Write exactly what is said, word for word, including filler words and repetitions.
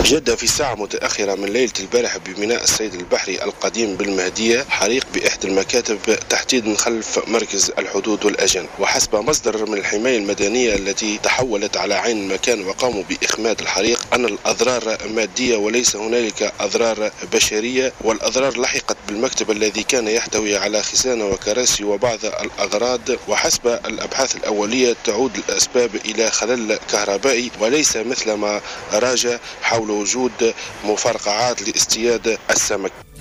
جد في ساعة متأخرة من ليلة البارحة بميناء الصيد البحري القديم بالمهدية حريق بإحدى المكاتب تحديدا خلف مركز الحدود والأجن، وحسب مصدر من الحماية المدنية التي تحولت على عين المكان وقاموا بإخماد الحريق أن الأضرار مادية وليس هنالك أضرار بشرية، والأضرار لحقت بالمكتب الذي كان يحتوي على خزانة وكراسي وبعض الأغراض. وحسب الأبحاث الأولية تعود الأسباب إلى خلل كهربائي وليس مثل ما راج حول وجود مفرقعات لاصطياد السمك.